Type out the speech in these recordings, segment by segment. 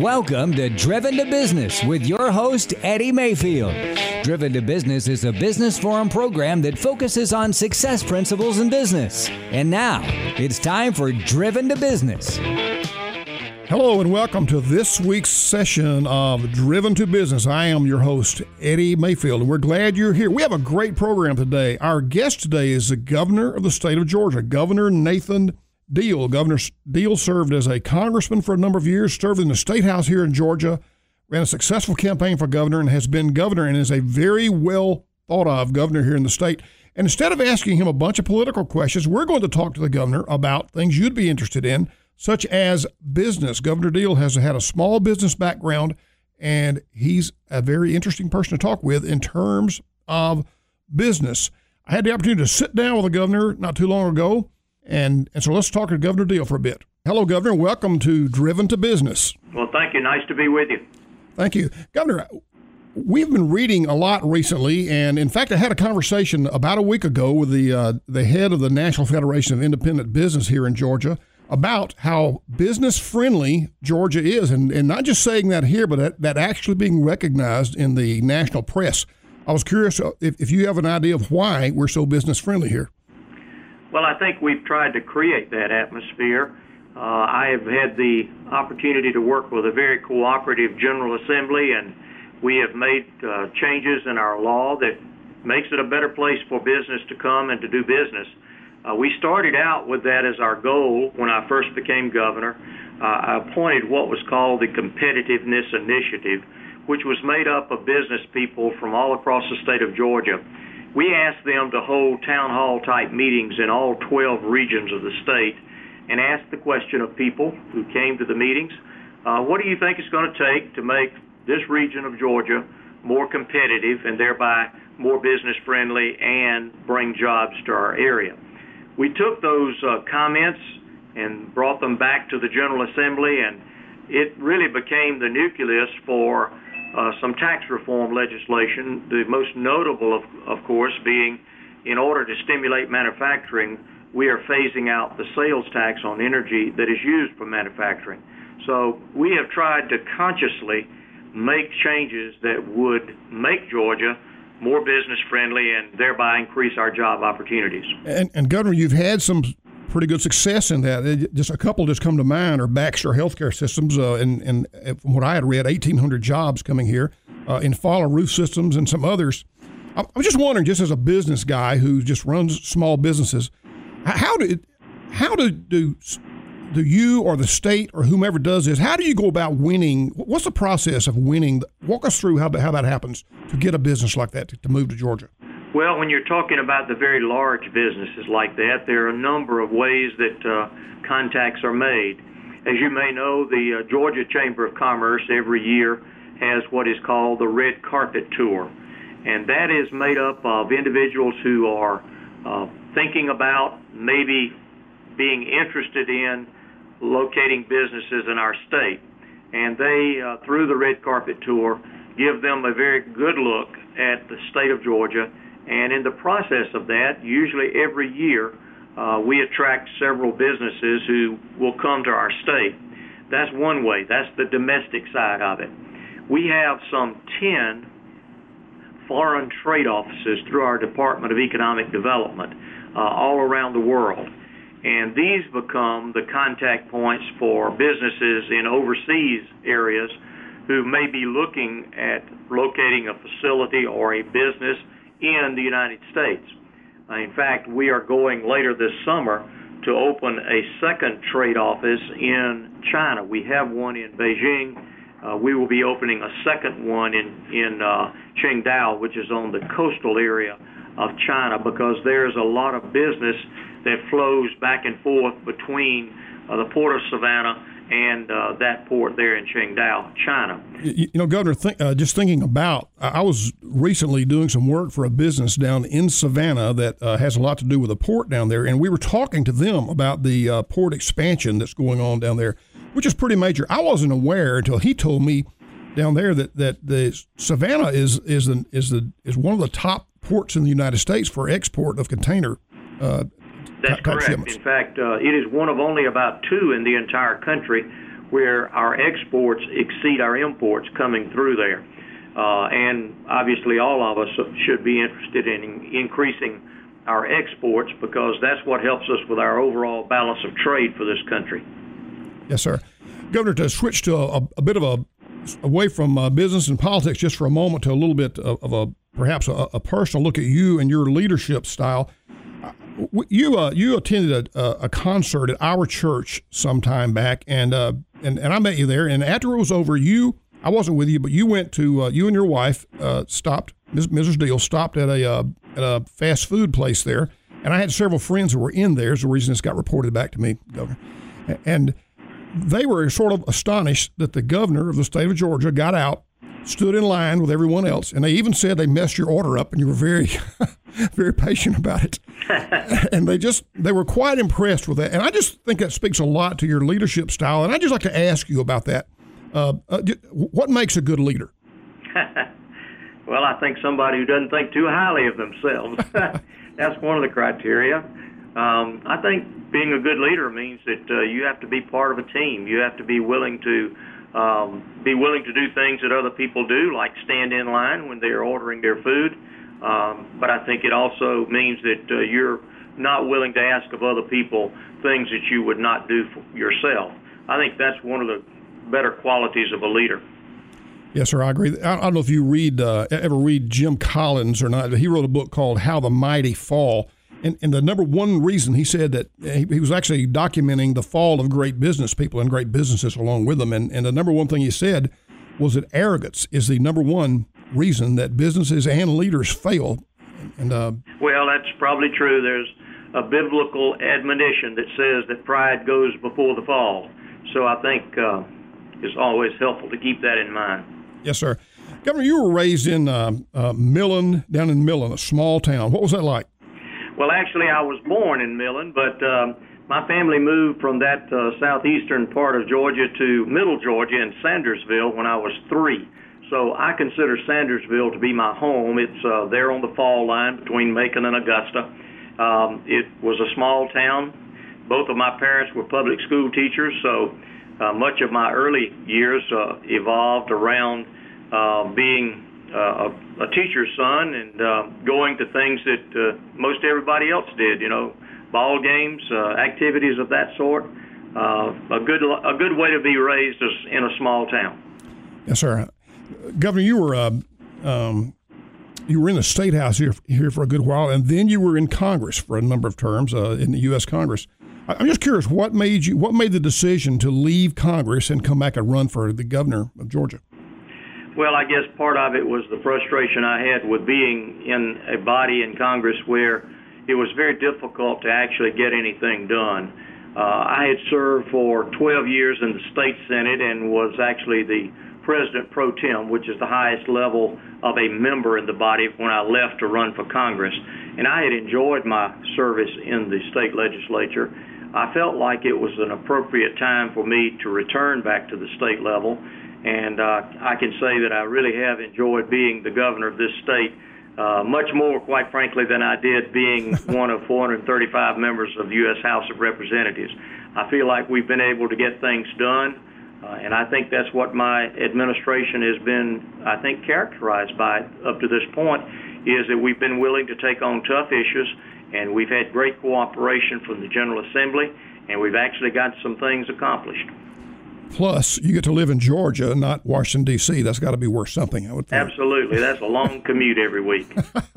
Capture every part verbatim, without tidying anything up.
Welcome to Driven to Business with your host, Eddie Mayfield. Driven to Business is a business forum program that focuses on success principles in business. And now, it's time for Driven to Business. Hello and welcome to this week's session of Driven to Business. I am your host, Eddie Mayfield, and we're glad you're here. We have a great program today. Our guest today is the governor of the state of Georgia, Governor Nathan Deal. Governor Deal served as a congressman for a number of years, served in the State House here in Georgia, ran a successful campaign for governor, and has been governor and is a very well thought of governor here in the state. And instead of asking him a bunch of political questions, we're going to talk to the governor about things you'd be interested in, such as business. Governor Deal has had a small business background, and he's a very interesting person to talk with in terms of business. I had the opportunity to sit down with the governor not too long ago, and, and so let's talk to Governor Deal for a bit. Hello, Governor. Welcome to Driven to Business. Well, thank you. Nice to be with you. Thank you. Governor, we've been reading a lot recently, and in fact, I had a conversation about a week ago with the uh, the head of the National Federation of Independent Business here in Georgia about how business-friendly Georgia is, and, and not just saying that here, but that, that actually being recognized in the national press. I was curious if, if you have an idea of why we're so business-friendly here. Well, I think we've tried to create that atmosphere. Uh, I have had the opportunity to work with a very cooperative General Assembly, and we have made uh, changes in our law that makes it a better place for business to come and to do business. Uh, we started out with that as our goal when I first became governor. Uh, I appointed what was called the Competitiveness Initiative, which was made up of business people from all across the state of Georgia. We asked them to hold town hall type meetings in all twelve regions of the state and asked the question of people who came to the meetings, uh, what do you think it's going to take to make this region of Georgia more competitive and thereby more business friendly and bring jobs to our area? We took those uh, comments and brought them back to the General Assembly, and it really became the nucleus for uh, some tax reform legislation, the most notable, of, of course, being in order to stimulate manufacturing, we are phasing out the sales tax on energy that is used for manufacturing. So we have tried to consciously make changes that would make Georgia more business friendly and thereby increase our job opportunities. And, and Governor, you've had some pretty good success in that. Just a couple just come to mind are Baxter Healthcare Systems, uh, and, and from what I had read, eighteen hundred jobs coming here, uh, Infala Roof Systems and some others. I, I'm just wondering, just as a business guy who just runs small businesses, how do how do do do you or the state or whomever does this, how do you go about winning? What's the process of winning? Walk us through how, how that happens to get a business like that to, to move to Georgia. Well, when you're talking about the very large businesses like that, there are a number of ways that uh, contacts are made. As you may know, the uh, Georgia Chamber of Commerce every year has what is called the Red Carpet Tour, and that is made up of individuals who are uh, thinking about maybe being interested in locating businesses in our state. And they, uh, through the Red Carpet Tour, give them a very good look at the state of Georgia. And in the process of that, usually every year, uh, we attract several businesses who will come to our state. That's one way. That's the domestic side of it. We have some ten foreign trade offices through our Department of Economic Development uh, all around the world. And these become the contact points for businesses in overseas areas who may be looking at locating a facility or a business in the United States. Uh, in fact, we are going later this summer to open a second trade office in China. We have one in Beijing. Uh, we will be opening a second one in, in uh, Qingdao, which is on the coastal area of China, because there's a lot of business that flows back and forth between uh, the port of Savannah and uh, that port there in Qingdao, China. You, you know, Governor, th- uh, just thinking about, I was recently doing some work for a business down in Savannah that uh, has a lot to do with the port down there, and we were talking to them about the uh, port expansion that's going on down there, which is pretty major. I wasn't aware until he told me down there that, that the Savannah is is the, is the is one of the top ports in the United States for export of container uh That's correct. In fact, uh, it is one of only about two in the entire country where our exports exceed our imports coming through there. Uh, and obviously all of us should be interested in increasing our exports because that's what helps us with our overall balance of trade for this country. Yes, sir. Governor, to switch to a, a bit of a, away from uh, business and politics just for a moment to a little bit of, of a, perhaps a, a personal look at you and your leadership style. You uh, you attended a, a concert at our church some time back, and uh, and and I met you there. And after it was over, you I wasn't with you, but you went to uh, you and your wife uh, stopped Missus Deal stopped at a uh, at a fast food place there, and I had several friends who were in there. Is the reason this got reported back to me, Governor, and they were sort of astonished that the governor of the state of Georgia got out, stood in line with everyone else, and they even said they messed your order up, and you were very, very patient about it. And they just, they were quite impressed with that. And I just think that speaks a lot to your leadership style. And I'd just like to ask you about that. Uh, uh, what makes a good leader? Well, I think somebody who doesn't think too highly of themselves. That's one of the criteria. Um, I think being a good leader means that uh, you have to be part of a team. You have to be willing to um, be willing to do things that other people do, like stand in line when they're ordering their food. Um, but I think it also means that uh, you're not willing to ask of other people things that you would not do for yourself. I think that's one of the better qualities of a leader. Yes, sir, I agree. I don't know if you read uh, ever read Jim Collins or not, but he wrote a book called How the Mighty Fall. And, and the number one reason he said that he, he was actually documenting the fall of great business people and great businesses along with them. And, and the number one thing he said was that arrogance is the number one reason that businesses and leaders fail. And uh, well, that's probably true. There's a biblical admonition that says that pride goes before the fall. So I think uh, it's always helpful to keep that in mind. Yes, sir. Governor, you were raised in uh, uh, Millen, down in Millen, a small town. What was that like? Well, actually, I was born in Millen, but um, my family moved from that uh, southeastern part of Georgia to middle Georgia in Sandersville when I was three. So I consider Sandersville to be my home. It's uh, there on the fall line between Macon and Augusta. Um, it was a small town. Both of my parents were public school teachers, so uh, much of my early years uh, evolved around uh, being uh, a, a teacher's son and uh, going to things that uh, most everybody else did, you know, ball games, uh, activities of that sort. Uh, a good a good way to be raised is in a small town. Yes, sir. Governor, you were uh, um, you were in the State House here here for a good while, and then you were in Congress for a number of terms uh, in the U S Congress. I'm just curious, what made you what made the decision to leave Congress and come back and run for the governor of Georgia? Well, I guess part of it was the frustration I had with being in a body in Congress where it was very difficult to actually get anything done. Uh, I had served for twelve years in the state Senate and was actually the President pro tem, which is the highest level of a member in the body, when I left to run for Congress. And I had enjoyed my service in the state legislature. I felt like it was an appropriate time for me to return back to the state level. And uh, I can say that I really have enjoyed being the governor of this state, uh, much more, quite frankly, than I did being one of four hundred thirty-five members of the U S House of Representatives. I feel like we've been able to get things done. Uh, and I think that's what my administration has been, I think, characterized by up to this point, is that we've been willing to take on tough issues, and we've had great cooperation from the General Assembly, and we've actually got some things accomplished. Plus, you get to live in Georgia, not Washington, D C That's got to be worth something, I would think. Absolutely. That's a long commute every week.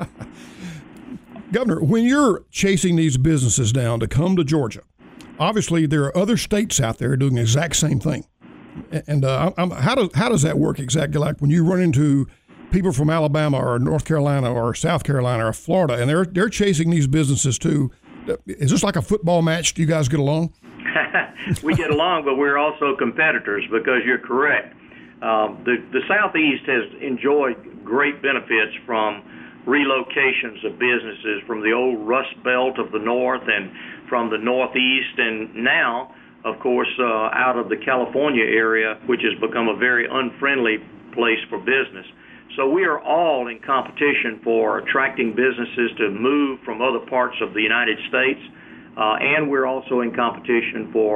Governor, when you're chasing these businesses down to come to Georgia, obviously there are other states out there doing the exact same thing. And uh, I'm, how does how does that work exactly? Like when you run into people from Alabama or North Carolina or South Carolina or Florida, and they're they're chasing these businesses too. Is this like a football match? Do you guys get along? We get along, but we're also competitors, because you're correct. Um, the the Southeast has enjoyed great benefits from relocations of businesses from the old Rust Belt of the North and from the Northeast, and now, of course, uh, out of the California area, which has become a very unfriendly place for business. So we are all in competition for attracting businesses to move from other parts of the United States, uh, and we're also in competition for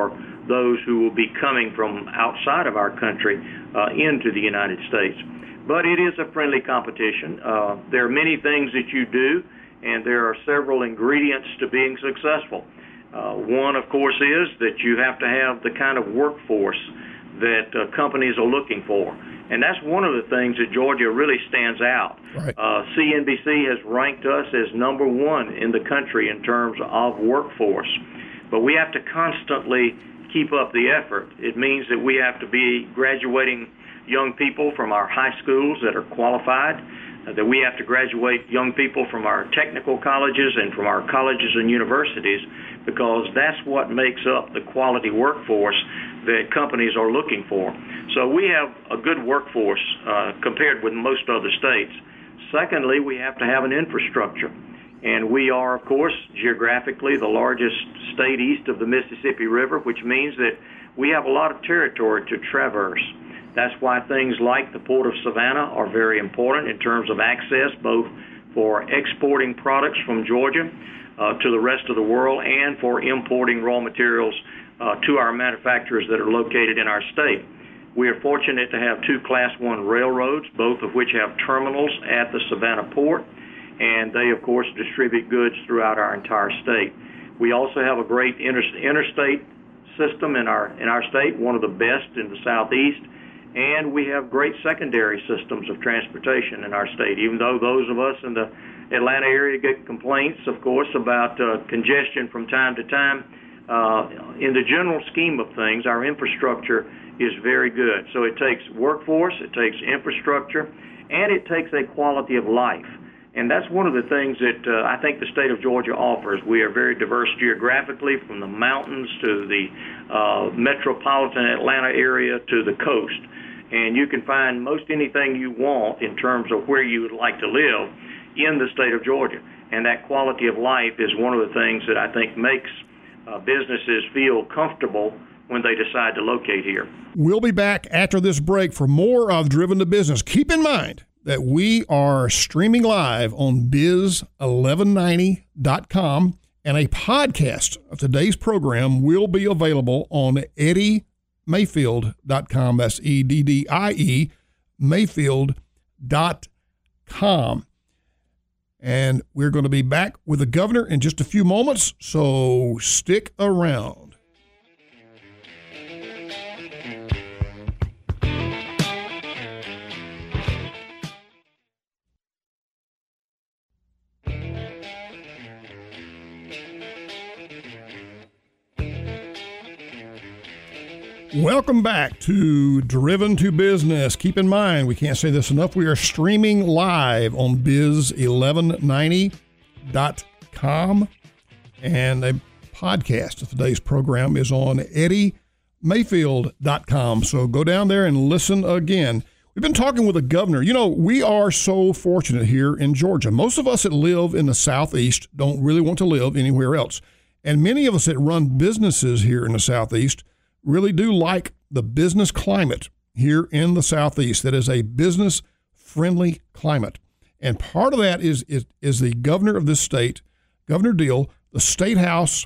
those who will be coming from outside of our country uh, into the United States. But it is a friendly competition. Uh, there are many things that you do, and there are several ingredients to being successful. Uh, one, of course, is that you have to have the kind of workforce that uh, companies are looking for. And that's one of the things that Georgia really stands out. Right. Uh, C N B C has ranked us as number one in the country in terms of workforce. But we have to constantly keep up the effort. It means that we have to be graduating young people from our high schools that are qualified, uh, that we have to graduate young people from our technical colleges and from our colleges and universities, because that's what makes up the quality workforce that companies are looking for. So we have a good workforce uh, compared with most other states. Secondly, we have to have an infrastructure. And we are, of course, geographically the largest state east of the Mississippi River, which means that we have a lot of territory to traverse. That's why things like the Port of Savannah are very important in terms of access, both for exporting products from Georgia uh, to the rest of the world and for importing raw materials uh, to our manufacturers that are located in our state. We are fortunate to have two Class one railroads, both of which have terminals at the Savannah Port, and they, of course, distribute goods throughout our entire state. We also have a great inter- interstate system in our in our state, one of the best in the Southeast, and we have great secondary systems of transportation in our state, even though those of us in the Atlanta area get complaints, of course, about uh, congestion from time to time. Uh, in the general scheme of things, our infrastructure is very good. So it takes workforce, it takes infrastructure, and it takes a quality of life. And that's one of the things that uh, I think the state of Georgia offers. We are very diverse geographically, from the mountains to the uh, metropolitan Atlanta area to the coast. And you can find most anything you want in terms of where you would like to live in the state of Georgia. And that quality of life is one of the things that I think makes uh, businesses feel comfortable when they decide to locate here. We'll be back after this break for more of Driven to Business. Keep in mind that we are streaming live on biz eleven ninety dot com, and a podcast of today's program will be available on eddie mayfield dot com. That's E D D I E, mayfield dot com. And we're going to be back with the governor in just a few moments, so stick around. Welcome back to Driven to Business. Keep in mind, we can't say this enough, we are streaming live on biz eleven ninety dot com, and a podcast of today's program is on eddie mayfield dot com. So go down there and listen again. We've been talking with the governor. You know, we are so fortunate here in Georgia. Most of us that live in the Southeast don't really want to live anywhere else. And many of us that run businesses here in the Southeast really do like the business climate here in the Southeast. That is a business-friendly climate. And part of that is, is, is the governor of this state, Governor Deal, the State House,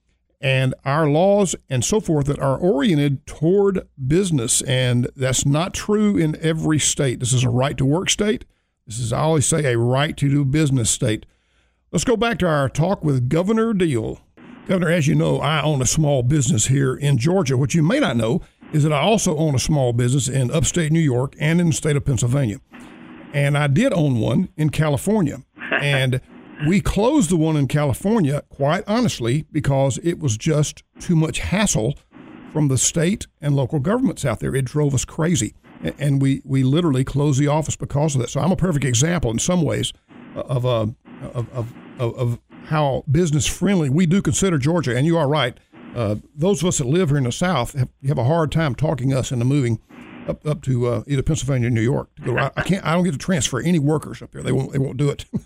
and our laws and so forth that are oriented toward business. And that's not true in every state. This is a right-to-work state. This is, I always say, a right-to-do business state. Let's go back to our talk with Governor Deal. Governor, as you know, I own a small business here in Georgia. What you may not know is that I also own a small business in upstate New York and in the state of Pennsylvania. And I did own one in California. And we closed the one in California, quite honestly, because it was just too much hassle from the state and local governments out there. It drove us crazy. And we, we literally closed the office because of that. So I'm a perfect example in some ways of a, of, of, of, of how business friendly we do consider Georgia. And you are right. Uh, those of us that live here in the South have, have a hard time talking us into moving up up to uh, either Pennsylvania or New York. To go, I, I can't. I don't get to transfer any workers up there. They won't. They won't do it.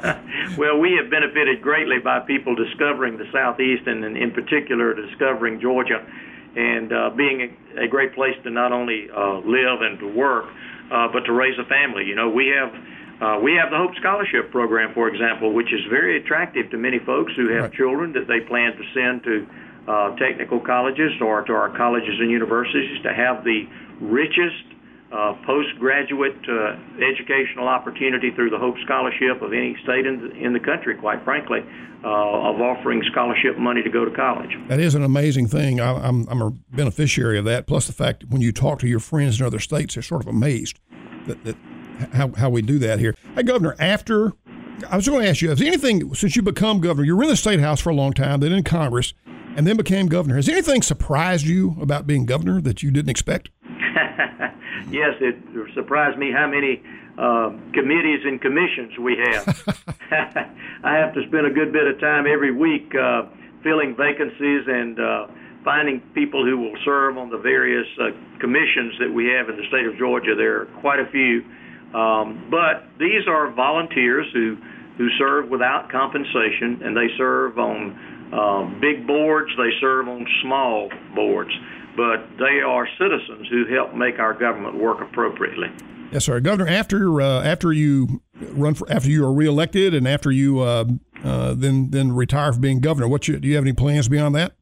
Well, we have benefited greatly by people discovering the Southeast, and in particular discovering Georgia, and uh, being a, a great place to not only uh, live and to work, uh, but to raise a family. You know, we have. Uh, we have the Hope Scholarship Program, for example, which is very attractive to many folks who have right. children that they plan to send to uh, technical colleges or to our colleges and universities to have the richest uh, postgraduate uh, educational opportunity through the Hope Scholarship of any state in the, in the country, quite frankly, uh, of offering scholarship money to go to college. That is an amazing thing. I, I'm, I'm a beneficiary of that, plus the fact that when you talk to your friends in other states, they're sort of amazed that, that how, how we do that here. Hey, Governor, after, I was going to ask you, has anything, since you become governor, you were in the State House for a long time, then in Congress, and then became governor, has anything surprised you about being governor that you didn't expect? Yes, it surprised me how many uh, committees and commissions we have. I have to spend a good bit of time every week uh, filling vacancies and uh, finding people who will serve on the various uh, commissions that we have in the state of Georgia. There are quite a few. Um, but these are volunteers who, who serve without compensation, and they serve on uh, big boards, they serve on small boards. But they are citizens who help make our government work appropriately. Yes, sir. Governor, after uh, after you run for, after you are reelected and after you uh, uh, then then retire from being governor, what you, do you have any plans beyond that?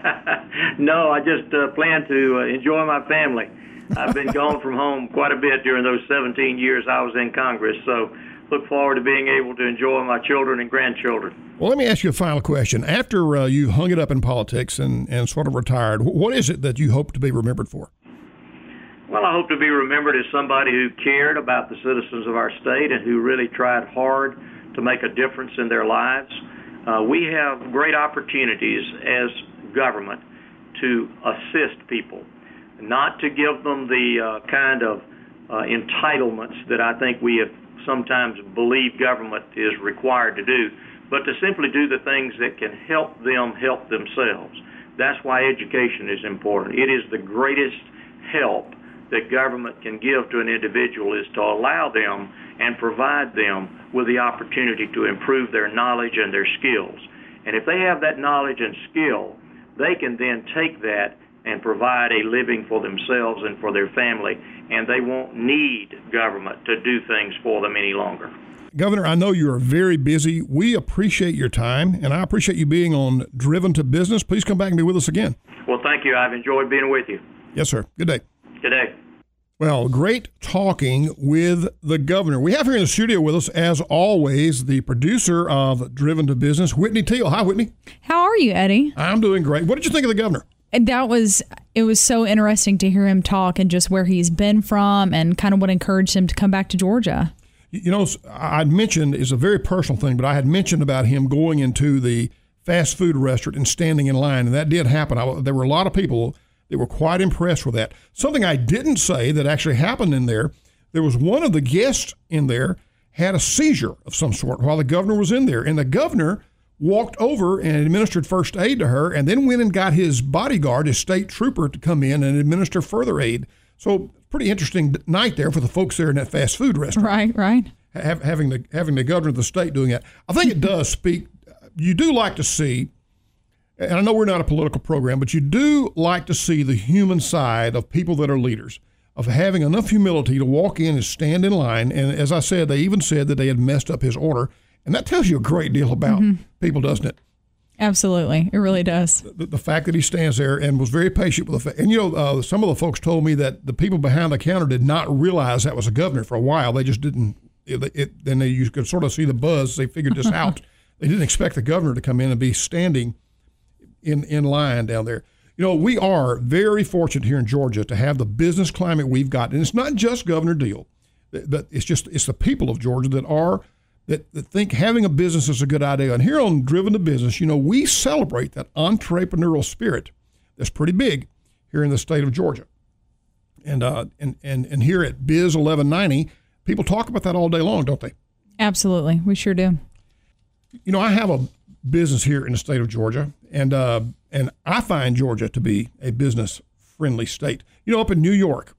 No, I just uh, plan to uh, enjoy my family. I've been gone from home quite a bit during those seventeen years I was in Congress, so look forward to being able to enjoy my children and grandchildren. Well, let me ask you a final question. After uh, you hung it up in politics and, and sort of retired, what is it that you hope to be remembered for? Well, I hope to be remembered as somebody who cared about the citizens of our state and who really tried hard to make a difference in their lives. Uh, we have great opportunities as government to assist people, not to give them the uh, kind of uh, entitlements that I think we have sometimes believe government is required to do, but to simply do the things that can help them help themselves. That's why education is important. It is the greatest help that government can give to an individual is to allow them and provide them with the opportunity to improve their knowledge and their skills. And if they have that knowledge and skill, they can then take that and provide a living for themselves and for their family, and they won't need government to do things for them any longer. Governor, I know you are very busy. We appreciate your time, and I appreciate you being on Driven to Business. Please come back and be with us again. Well, thank you. I've enjoyed being with you. Yes, sir. Good day. Good day. Well, great talking with the governor. We have here in the studio with us, as always, the producer of Driven to Business, Whitney Teal. Hi, Whitney. How are you, Eddie? I'm doing great. What did you think of the governor? That was, it was so interesting to hear him talk and just where he's been from and kind of what encouraged him to come back to Georgia. You know, I'd mentioned, it's a very personal thing, but I had mentioned about him going into the fast food restaurant and standing in line, and that did happen. I, there were a lot of people that were quite impressed with that. Something I didn't say that actually happened in there, there was one of the guests in there had a seizure of some sort while the governor was in there, and the governor walked over and administered first aid to her, and then went and got his bodyguard, his state trooper, to come in and administer further aid. So pretty interesting night there for the folks there in that fast food restaurant. Right, right. Have, having the having the governor of the state doing that. I think it does speak, you do like to see, and I know we're not a political program, but you do like to see the human side of people that are leaders, of having enough humility to walk in and stand in line. And as I said, they even said that they had messed up his order. And that tells you a great deal about mm-hmm. people, doesn't it? Absolutely. It really does. The, the fact that he stands there and was very patient with the fact. And, you know, uh, some of the folks told me that the people behind the counter did not realize that was a governor for a while. They just didn't. It, it, then they, you could sort of see the buzz. They figured this out. They didn't expect the governor to come in and be standing in, in line down there. You know, we are very fortunate here in Georgia to have the business climate we've got. And it's not just Governor Deal, but it's just it's the people of Georgia that are That, that think having a business is a good idea. And here on Driven to Business, you know, we celebrate that entrepreneurial spirit that's pretty big here in the state of Georgia. And uh, and, and, and here at Biz eleven ninety, people talk about that all day long, don't they? Absolutely. We sure do. You know, I have a business here in the state of Georgia, and uh, and I find Georgia to be a business-friendly state. You know, up in New York,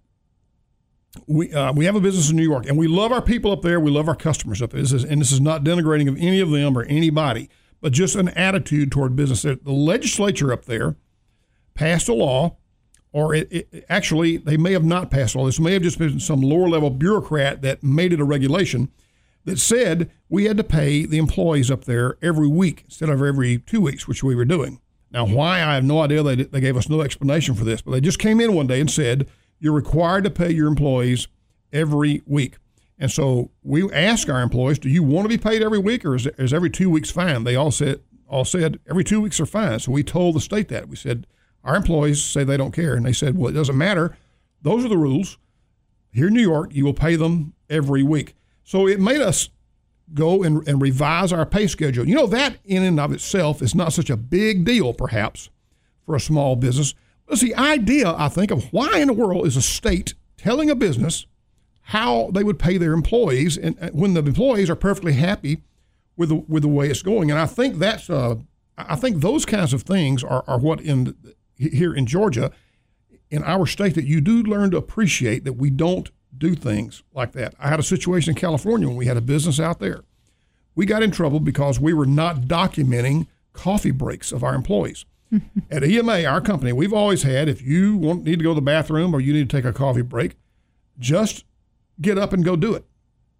We uh, we have a business in New York, and we love our people up there. We love our customers up there. This is, and this is not denigrating of any of them or anybody, but just an attitude toward business. The legislature up there passed a law, or it, it, actually they may have not passed a law. This may have just been some lower-level bureaucrat that made it a regulation that said we had to pay the employees up there every week instead of every two weeks, which we were doing. Now, why, I have no idea. They, they gave us no explanation for this, but they just came in one day and said, you're required to pay your employees every week. And so we asked our employees, do you want to be paid every week, or is, is every two weeks fine? They all said, all said every two weeks are fine. So we told the state that. We said, our employees say they don't care. And they said, well, it doesn't matter. Those are the rules. Here in New York, you will pay them every week. So it made us go and, and revise our pay schedule. You know, that in and of itself is not such a big deal, perhaps, for a small business. But it's the idea, I think, of why in the world is a state telling a business how they would pay their employees, and when the employees are perfectly happy with the, with the way it's going. And I think that's, uh, I think those kinds of things are, are what in here in Georgia, in our state, that you do learn to appreciate that we don't do things like that. I had a situation in California when we had a business out there. We got in trouble because we were not documenting coffee breaks of our employees. At E M A, our company, we've always had, if you want, need to go to the bathroom or you need to take a coffee break, just get up and go do it.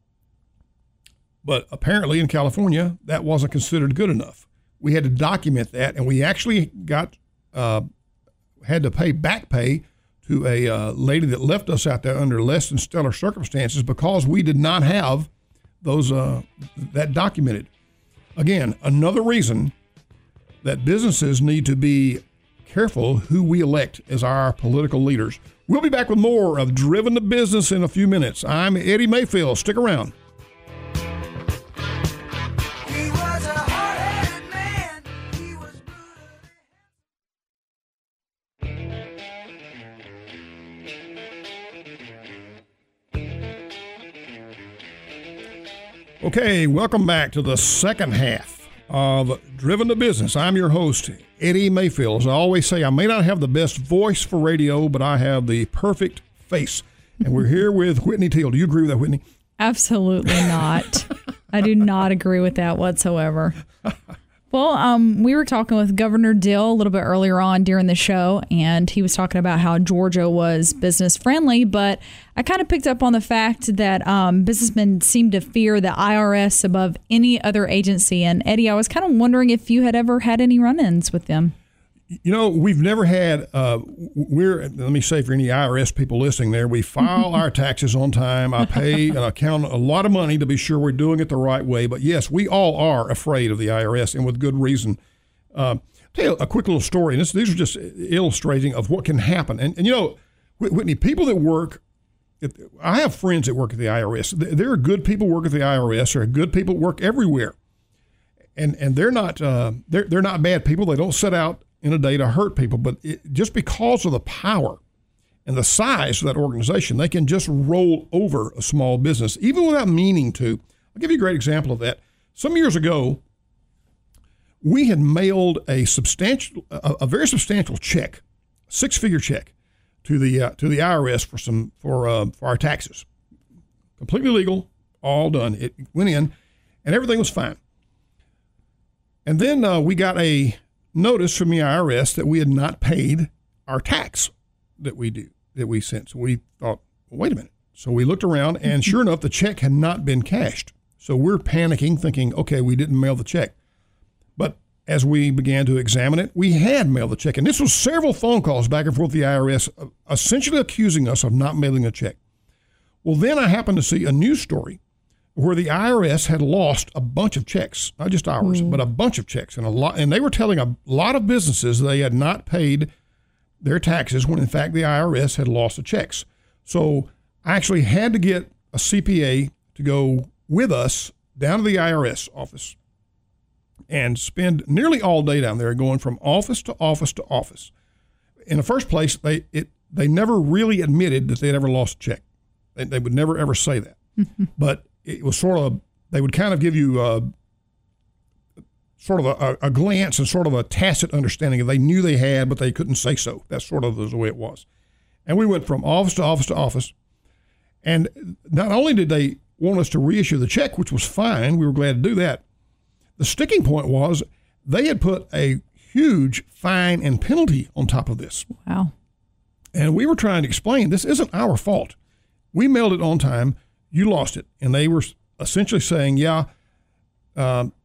But apparently in California, that wasn't considered good enough. We had to document that, and we actually got uh, had to pay back pay to a uh, lady that left us out there under less than stellar circumstances because we did not have those uh, that documented. Again, another reason that businesses need to be careful who we elect as our political leaders. We'll be back with more of Driven to Business in a few minutes. I'm Eddie Mayfield. Stick around. Okay, welcome back to the second half of Driven to Business. I'm your host, Eddie Mayfield. As I always say, I may not have the best voice for radio, but I have the perfect face. And we're here with Whitney Teal. Do you agree with that, Whitney? Absolutely not. I do not agree with that whatsoever. Well, um, we were talking with Governor Deal a little bit earlier on during the show, and he was talking about how Georgia was business friendly, but I kind of picked up on the fact that um, businessmen seem to fear the I R S above any other agency. And Eddie, I was kind of wondering if you had ever had any run-ins with them. You know, we've never had, uh, we're, let me say for any I R S people listening there, we file our taxes on time. I pay an account a lot of money to be sure we're doing it the right way. But yes, we all are afraid of the I R S, and with good reason. Uh, tell you a quick little story, and this, these are just illustrating of what can happen. And, and you know, Whitney, people that work, I have friends that work at the I R S. There are good people who work at the I R S. There are good people who work everywhere. And and they're not uh, they're they're not bad people. They don't set out in a day to hurt people, but it, just because of the power and the size of that organization, they can just roll over a small business, even without meaning to. I'll give you a great example of that. Some years ago, we had mailed a substantial, a, a very substantial check, six-figure check, to the uh, to the I R S for some for uh, for our taxes, completely legal, all done. It went in, and everything was fine. And then uh, we got a notice from the I R S that we had not paid our tax that we do, that we sent. So we thought, well, wait a minute. So we looked around, and sure enough, the check had not been cashed. So we're panicking, thinking, okay, we didn't mail the check. But as we began to examine it, we had mailed the check. And this was several phone calls back and forth with the I R S, essentially accusing us of not mailing a check. Well, then I happened to see a news story where the I R S had lost a bunch of checks, not just ours, mm. but a bunch of checks. And a lot, and they were telling a lot of businesses they had not paid their taxes when, in fact, the I R S had lost the checks. So I actually had to get a C P A to go with us down to the I R S office and spend nearly all day down there going from office to office to office. In the first place, they it they never really admitted that they'd ever lost a check. They, they would never, ever say that. But it was sort of, they would kind of give you a, sort of a, a glance and sort of a tacit understanding. They knew they had, but they couldn't say so. That's sort of the way it was. And we went from office to office to office. And not only did they want us to reissue the check, which was fine, we were glad to do that. The sticking point was they had put a huge fine and penalty on top of this. Wow. And we were trying to explain, this isn't our fault. We mailed it on time. You lost it. And they were essentially saying, yeah, uh,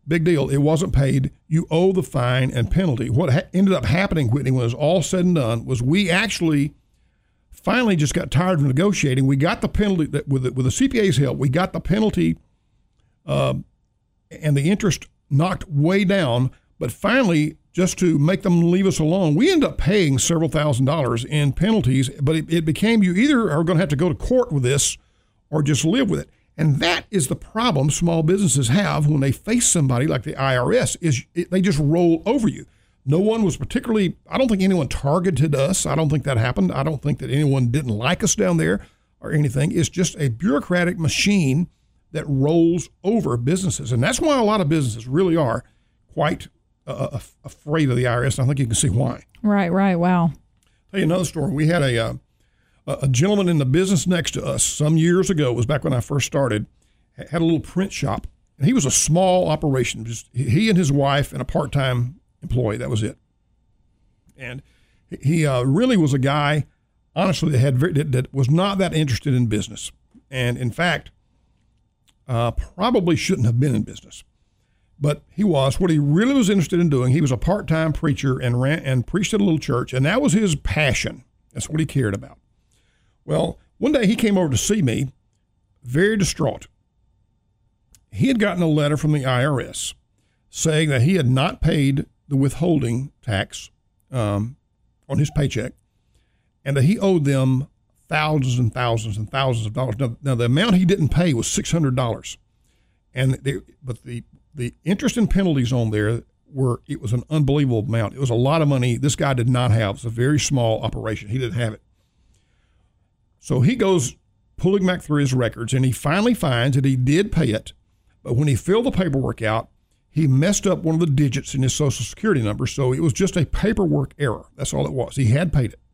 big deal. It wasn't paid. You owe the fine and penalty. What ha- ended up happening, Whitney, when it was all said and done, was we actually finally just got tired of negotiating. We got the penalty that with the, with the C P A's help. We got the penalty uh, and the interest knocked way down. But finally, just to make them leave us alone, we ended up paying several thousand dollars in penalties. But it, it became you either are going to have to go to court with this or just live with it. And that is the problem small businesses have when they face somebody like the I R S, is it, they just roll over you. No one was particularly, I don't think anyone targeted us. I don't think that happened. I don't think that anyone didn't like us down there or anything. It's just a bureaucratic machine that rolls over businesses. And that's why a lot of businesses really are quite uh, afraid of the I R S. And I think you can see why. Right, right. Wow. I'll tell you another story. We had a, uh, a gentleman in the business next to us some years ago, it was back when I first started, had a little print shop. And he was a small operation. Just he and his wife and a part-time employee. That was it. And he uh, really was a guy, honestly, that had very, that, that was not that interested in business. And in fact, uh, probably shouldn't have been in business. But he was. What he really was interested in doing, he was a part-time preacher and ran and preached at a little church, and that was his passion. That's what he cared about. Well, one day he came over to see me, very distraught. He had gotten a letter from the I R S saying that he had not paid the withholding tax um, on his paycheck, and that he owed them thousands and thousands and thousands of dollars. Now, now the amount he didn't pay was six hundred dollars, and they, but the the interest and penalties on there were, it was an unbelievable amount. It was a lot of money this guy did not have. It's a very small operation. He didn't have it. So he goes pulling back through his records, and he finally finds that he did pay it, but when he filled the paperwork out, he messed up one of the digits in his Social Security number, so it was just a paperwork error. That's all it was. He had paid it.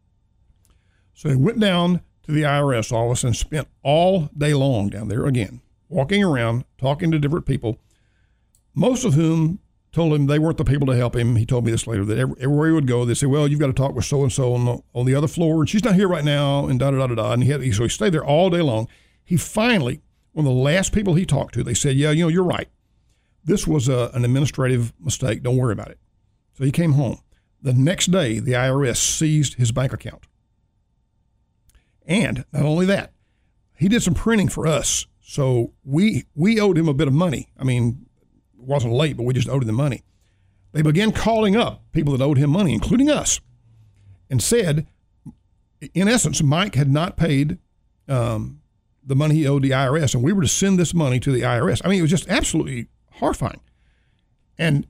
So he went down to the I R S office and spent all day long down there again, walking around, talking to different people, most of whom told him they weren't the people to help him. He told me this later, that everywhere he would go, they'd say, well, you've got to talk with so-and-so on the, on the other floor, and she's not here right now, and da-da-da-da-da. And he had, so he stayed there all day long. He finally, one of the last people he talked to, they said, yeah, you know, you're right. This was a, an administrative mistake. Don't worry about it. So he came home. The next day, the I R S seized his bank account. And not only that, he did some printing for us. So we we owed him a bit of money. I mean, it wasn't late, but we just owed him the money. They began calling up people that owed him money, including us, and said, in essence, Mike had not paid um, the money he owed the I R S, and we were to send this money to the I R S. I mean, it was just absolutely horrifying. And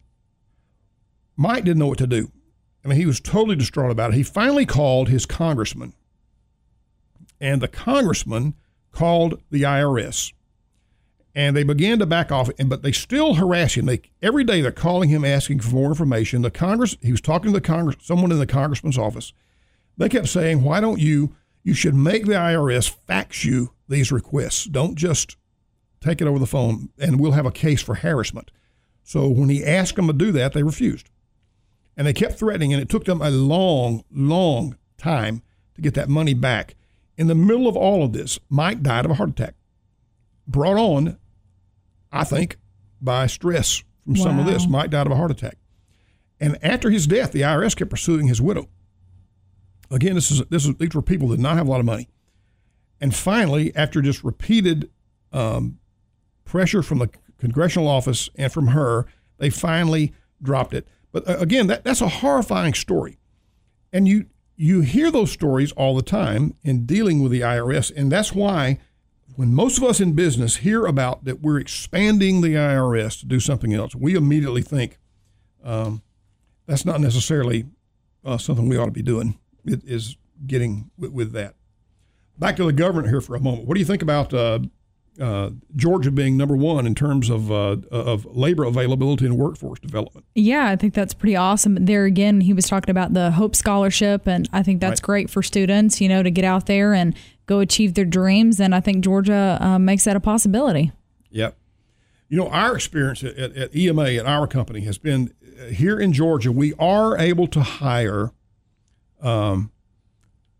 Mike didn't know what to do. I mean, he was totally distraught about it. He finally called his congressman, and the congressman called the I R S, and they began to back off, and but they still harass him. They, every day they're calling him, asking for more information. The Congress, he was talking to the Congress, someone in the congressman's office. They kept saying, why don't you, you should make the I R S fax you these requests. Don't just take it over the phone, and we'll have a case for harassment. So when he asked them to do that, they refused. And they kept threatening, and it took them a long, long time to get that money back. In the middle of all of this, Mike died of a heart attack, brought on, I think, by stress from wow. some of this. Mike died of a heart attack. And after his death, the I R S kept pursuing his widow. Again, this is this is these were people that did not have a lot of money. And finally, after just repeated um, pressure from the congressional office and from her, they finally dropped it. But uh, again, that, that's a horrifying story. And you you hear those stories all the time in dealing with the I R S. And that's why when most of us in business hear about that we're expanding the I R S to do something else, we immediately think um, that's not necessarily uh, something we ought to be doing. It is getting with, with that. Back to the government here for a moment. What do you think about uh, uh, Georgia being number one in terms of uh, of labor availability and workforce development? Yeah, I think that's pretty awesome. There again, he was talking about the Hope Scholarship, and I think that's right. great for students, you know, to get out there and go achieve their dreams. And I think Georgia uh, makes that a possibility. Yep. You know, our experience at, at, at E M A at our company has been uh, here in Georgia, we are able to hire um,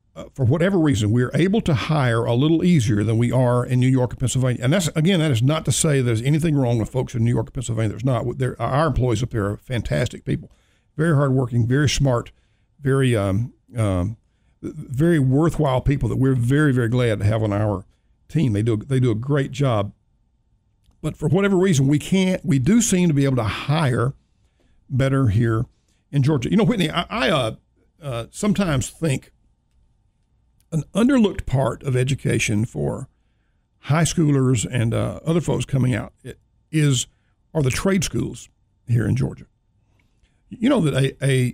uh, for whatever reason, we're able to hire a little easier than we are in New York and Pennsylvania. And that's, again, that is not to say there's anything wrong with folks in New York and Pennsylvania. There's not. They're, our employees up there are fantastic people, very hardworking, very smart, very, um, um, very worthwhile people that we're very, very glad to have on our team. They do they do a great job. But for whatever reason, we can't. We do seem to be able to hire better here in Georgia. You know, Whitney, I, I uh, uh, sometimes think an underlooked part of education for high schoolers and uh, other folks coming out is are the trade schools here in Georgia. You know that a, a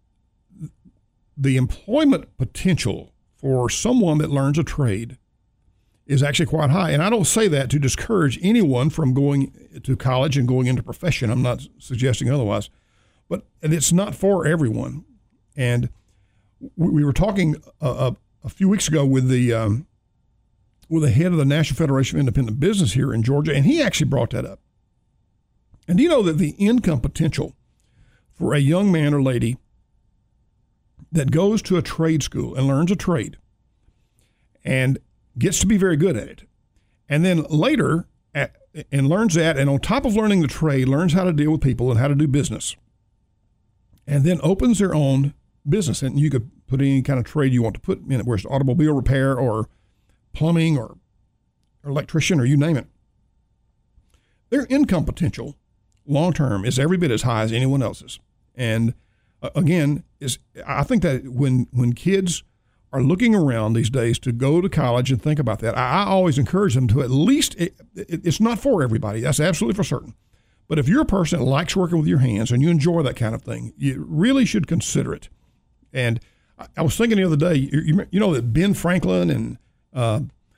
the employment potential for someone that learns a trade is actually quite high. And I don't say that to discourage anyone from going to college and going into profession. I'm not suggesting otherwise. But and it's not for everyone. And we were talking a, a, a few weeks ago with the um, with the head of the National Federation of Independent Business here in Georgia, and he actually brought that up. And do you know that the income potential for a young man or lady that goes to a trade school and learns a trade and gets to be very good at it, and then later at, and learns that, and on top of learning the trade, learns how to deal with people and how to do business, and then opens their own business. And you could put any kind of trade you want to put in it, whether it's automobile repair or plumbing or, or electrician or you name it. Their income potential long-term is every bit as high as anyone else's. And uh, again, is I think that when when kids are looking around these days to go to college and think about that, I, I always encourage them to at least, it, it, it's not for everybody, that's absolutely for certain. But if you're a person that likes working with your hands and you enjoy that kind of thing, you really should consider it. And I, I was thinking the other day, you, you know that Ben Franklin and uh,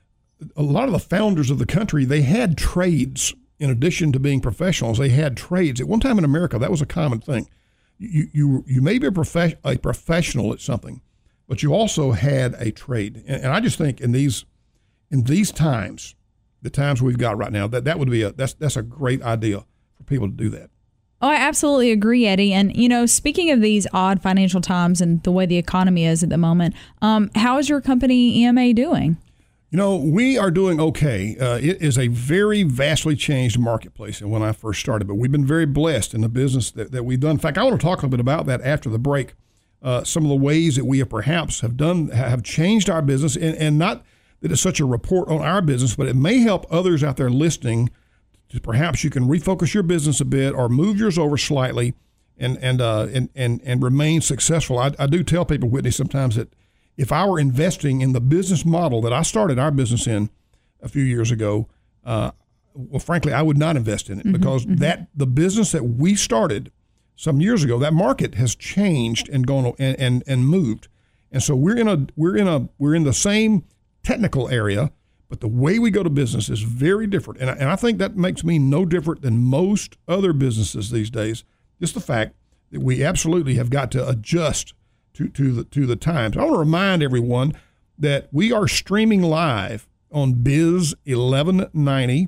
a lot of the founders of the country, they had trades in addition to being professionals. They had trades. At one time in America, that was a common thing. You you you may be a, prof- a professional at something, but you also had a trade. And, and I just think in these in these times, the times we've got right now, that, that would be a that's that's a great idea for people to do that. Oh, I absolutely agree, Eddie. And, you know, speaking of these odd financial times and the way the economy is at the moment, um, how is your company E M A doing? You know, we are doing okay. Uh, it is a very vastly changed marketplace than when I first started, but we've been very blessed in the business that, that we've done. In fact, I want to talk a little bit about that after the break. Uh, some of the ways that we have perhaps have done, have changed our business, and, and not that it's such a report on our business, but it may help others out there listening to perhaps you can refocus your business a bit or move yours over slightly and, and, uh, and, and, and remain successful. I, I do tell people, Whitney, sometimes that if I were investing in the business model that I started our business in a few years ago, uh, well, frankly, I would not invest in it mm-hmm, because mm-hmm. that the business that we started some years ago, that market has changed and gone and, and and moved, and so we're in a we're in a we're in the same technical area, but the way we go to business is very different, and I, and I think that makes me no different than most other businesses these days. Just the fact that we absolutely have got to adjust to to the to the times. I want to remind everyone that we are streaming live on biz eleven ninety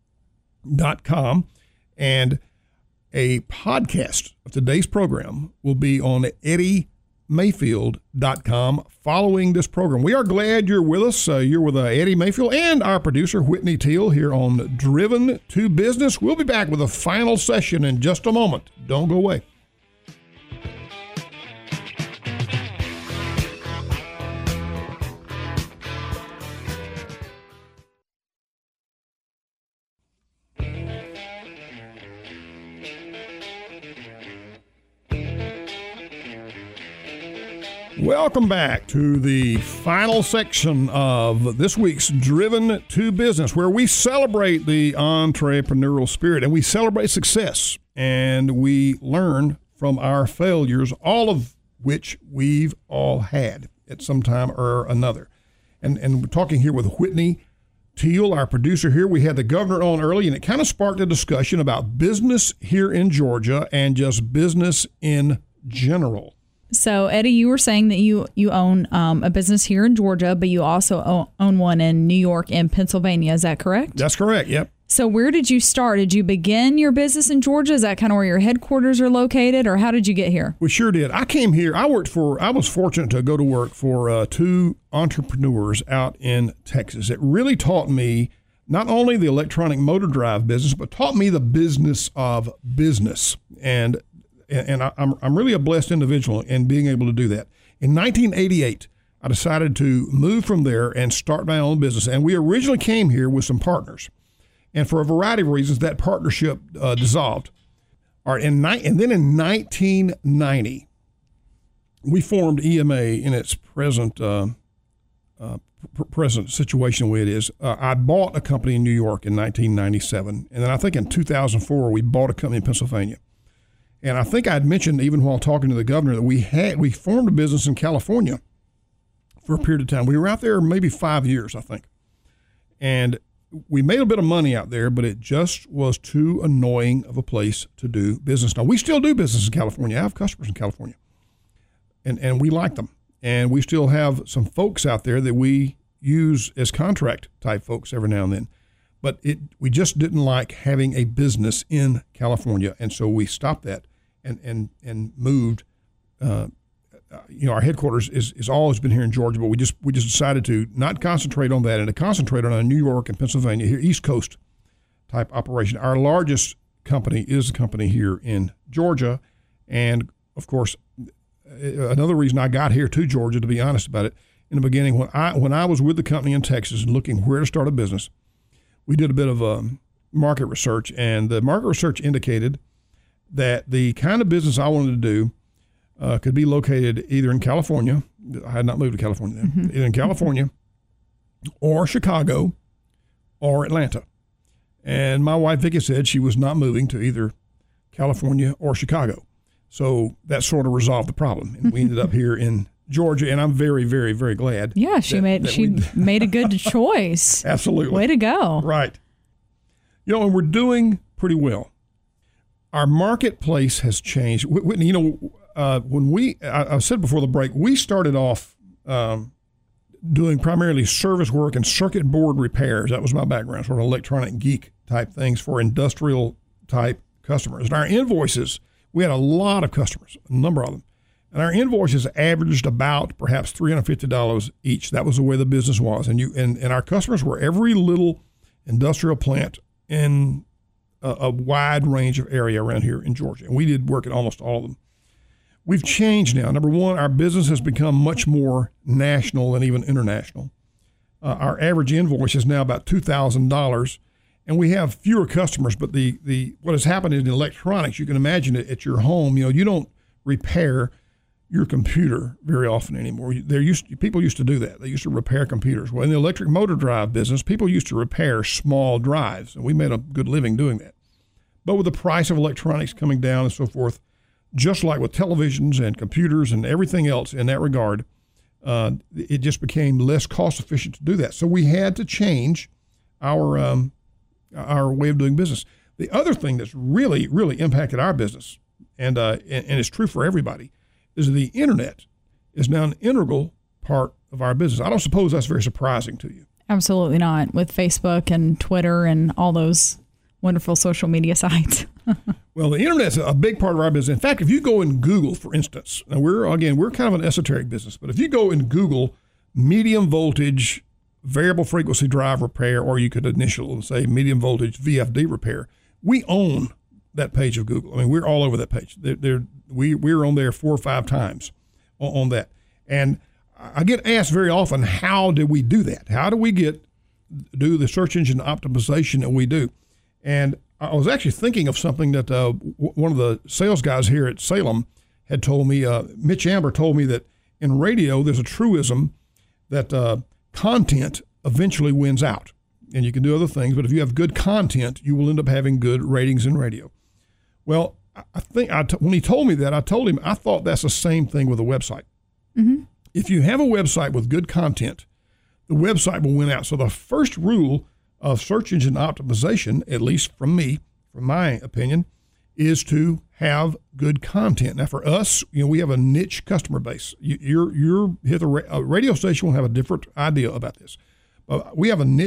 dot com, and a podcast of today's program will be on eddie mayfield dot com following this program. We are glad you're with us. Uh, you're with uh, Eddie Mayfield and our producer, Whitney Teal, here on Driven to Business. We'll be back with a final session in just a moment. Don't go away. Welcome back to the final section of this week's Driven to Business, where we celebrate the entrepreneurial spirit and we celebrate success and we learn from our failures, all of which we've all had at some time or another. And, and we're talking here with Whitney Teal, our producer here. We had the governor on early, and it kind of sparked a discussion about business here in Georgia and just business in general. So, Eddie, you were saying that you, you own um, a business here in Georgia, but you also own one in New York and Pennsylvania. Is that correct? That's correct, yep. So where did you start? Did you begin your business in Georgia? Is that kind of where your headquarters are located, or how did you get here? We sure did. I came here. I worked for, I was fortunate to go to work for uh, two entrepreneurs out in Texas. It really taught me not only the electronic motor drive business, but taught me the business of business. And and I, I'm, I'm really a blessed individual in being able to do that. In nineteen eighty-eight, I decided to move from there and start my own business. And we originally came here with some partners. And for a variety of reasons, that partnership uh, dissolved. All right, and, ni- and then in nineteen ninety, we formed E M A in its present uh, uh, pr- present situation the way it is. Uh, I bought a company in New York in nineteen ninety-seven, and then I think in two thousand four we bought a company in Pennsylvania. And I think I had mentioned even while talking to the governor that we had we formed a business in California for a period of time. We were out there maybe five years, I think, and we made a bit of money out there, but it just was too annoying of a place to do business. Now, we still do business in California. I have customers in California, and, and we like them. And we still have some folks out there that we use as contract type folks every now and then. But it we just didn't like having a business in California, and so we stopped that and and, and moved. Uh, you know, our headquarters is, is always been here in Georgia, but we just we just decided to not concentrate on that and to concentrate on New York and Pennsylvania, here, East Coast type operation. Our largest company is a company here in Georgia. And, of course, another reason I got here to Georgia, to be honest about it, in the beginning, when I when I was with the company in Texas and looking where to start a business, we did a bit of um, market research, and the market research indicated that the kind of business I wanted to do Uh, could be located either in California. I had not moved to California then. Mm-hmm. Either in California or Chicago or Atlanta. And my wife, Vicki, said she was not moving to either California or Chicago. So that sort of resolved the problem. And we ended up here in Georgia, and I'm very, very, very glad. Yeah, she that, made that she we, made a good choice. Absolutely. Way to go. Right. You know, and we're doing pretty well. Our marketplace has changed. Whitney, you know, Uh, when we, I, I said before the break, we started off um, doing primarily service work and circuit board repairs. That was my background, sort of electronic geek type things for industrial type customers. And our invoices, we had a lot of customers, a number of them. And our invoices averaged about perhaps three hundred fifty dollars each. That was the way the business was. And you and, and our customers were every little industrial plant in a, a wide range of area around here in Georgia. And we did work at almost all of them. We've changed now. Number one, our business has become much more national and even international. Uh, our average invoice is now about two thousand dollars, and we have fewer customers. But the, the what has happened in electronics, you can imagine it at your home. You know, you don't repair your computer very often anymore. There used to, people used to do that. They used to repair computers. Well, in the electric motor drive business, people used to repair small drives, and we made a good living doing that. But with the price of electronics coming down and so forth, just like with televisions and computers and everything else in that regard, uh, it just became less cost efficient to do that. So we had to change our um, our way of doing business. The other thing that's really, really impacted our business, and, uh, and, and it's true for everybody, is the internet is now an integral part of our business. I don't suppose that's very surprising to you. Absolutely not, with Facebook and Twitter and all those wonderful social media sites. Well, the internet's a big part of our business. In fact, if you go in Google, for instance, now we're, again, we're kind of an esoteric business, but if you go in Google medium voltage variable frequency drive repair, or you could initial and say medium voltage V F D repair, we own that page of Google. I mean, we're all over that page. They're, they're, we, we're on there four or five times on, on that. And I get asked very often, how do we do that? How do we get do the search engine optimization that we do? And I was actually thinking of something that uh, w- one of the sales guys here at Salem had told me. Uh, Mitch Amber told me that in radio, there's a truism that uh, content eventually wins out. And you can do other things, but if you have good content, you will end up having good ratings in radio. Well, I think I t- when he told me that, I told him I thought that's the same thing with a website. Mm-hmm. If you have a website with good content, the website will win out. So the first rule of search engine optimization, at least from me, from my opinion, is to have good content. Now, for us, you know, we have a niche customer base. You, you're you're here. The a radio station will have a different idea about this, but we have a niche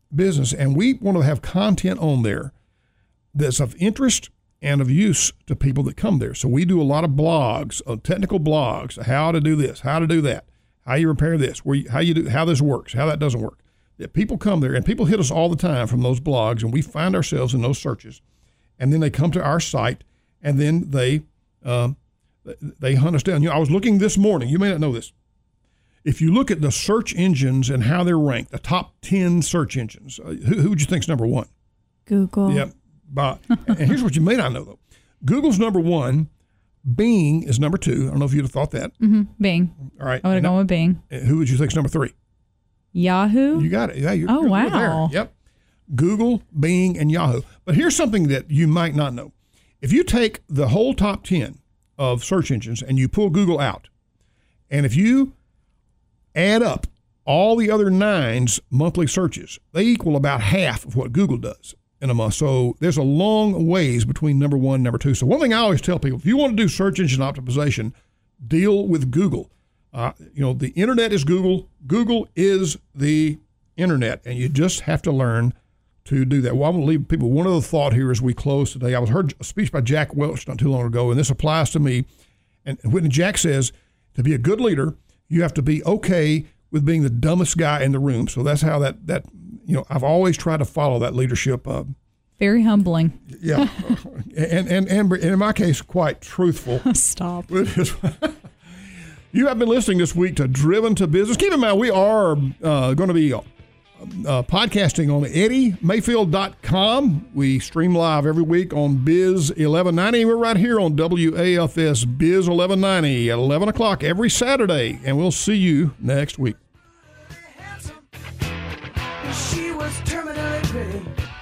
business, and we want to have content on there that's of interest and of use to people that come there. So we do a lot of blogs, uh, technical blogs, how to do this, how to do that, how you repair this, where you, how you do, how this works, how that doesn't work. Yeah, people come there, and people hit us all the time from those blogs, and we find ourselves in those searches, and then they come to our site, and then they um, they hunt us down. You know, I was looking this morning. You may not know this. If you look at the search engines and how they're ranked, the top ten search engines, uh, who, who would you think is number one? Google. Yep. But, and here's what you may not know, though. Google's number one. Bing is number two. I don't know if you'd have thought that. Mm-hmm. Bing. All right. I would have gone with Bing. Who would you think is number three? Yahoo. You got it. Yeah. You're, oh, you're wow. there. Yep. Google, Bing, and Yahoo. But here's something that you might not know. If you take the whole top ten of search engines and you pull Google out, and if you add up all the other nine's monthly searches, they equal about half of what Google does in a month. So there's a long ways between number one and number two. So one thing I always tell people, if you want to do search engine optimization, deal with Google. Uh, you know, the internet is Google. Google is the internet, and you just have to learn to do that. Well, I'm going to leave people one other thought here as we close today. I was heard a speech by Jack Welch not too long ago, and this applies to me. And when Jack says, to be a good leader, you have to be okay with being the dumbest guy in the room. So that's how that, that you know, I've always tried to follow that leadership. Uh, Very humbling. Yeah. and, and, and in my case, quite truthful. Stop. You have been listening this week to Driven to Business. Keep in mind, we are uh, going to be uh, uh, podcasting on eddie mayfield dot com. We stream live every week on Biz eleven ninety. We're right here on W A F S Biz eleven ninety at eleven o'clock every Saturday, and we'll see you next week. She was terminally pretty.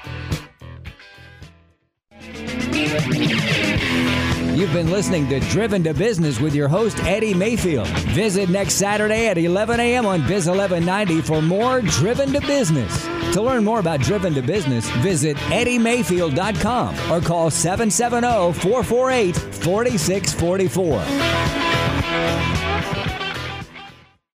You've been listening to Driven to Business with your host, Eddie Mayfield. Visit next Saturday at eleven a.m. on Biz eleven ninety for more Driven to Business. To learn more about Driven to Business, visit eddie mayfield dot com or call seven seven zero, four four eight, four six four four.